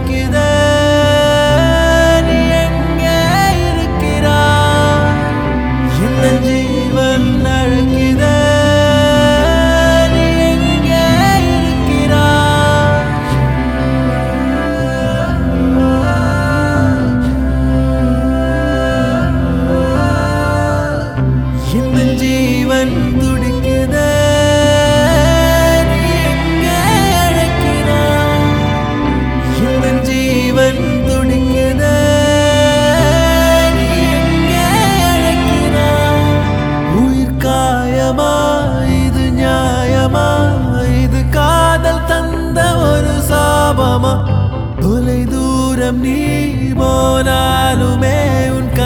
அழைக்குதே நீ எங்கே இருக்கிறாய் இந்த ஜீவன் அழைக்குதே நீ எங்கே இருக்கிறாய் இந்த ஜீவன் துடிக்குதே நீ எங்கே அழைக்கிறாய் இந்த ஜீவன் துடிக்குதே நீ எங்கே அழைக்கிறாய் உயிர் காயமா இது நியாயமா இது காதல் தந்த ஒரு சாபமா தொலை தூரம் நீ போனாலுமே உன்